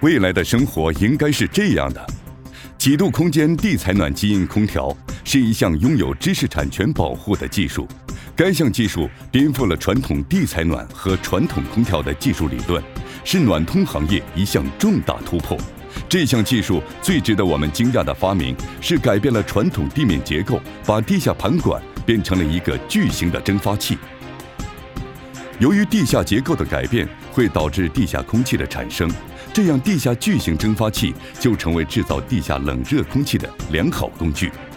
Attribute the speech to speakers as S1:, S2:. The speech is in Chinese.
S1: 未来的生活应该是这样的。几度空间地采暖基因空调是一项拥有知识产权保护的技术，该项技术颠覆了传统地采暖和传统空调的技术理论，是暖通行业一项重大突破。这项技术最值得我们惊讶的发明是改变了传统地面结构，把地下盘管变成了一个巨型的蒸发器。由于地下结构的改变会导致地下空气的产生，这样地下巨型蒸发器就成为制造地下冷热空气的良好工具。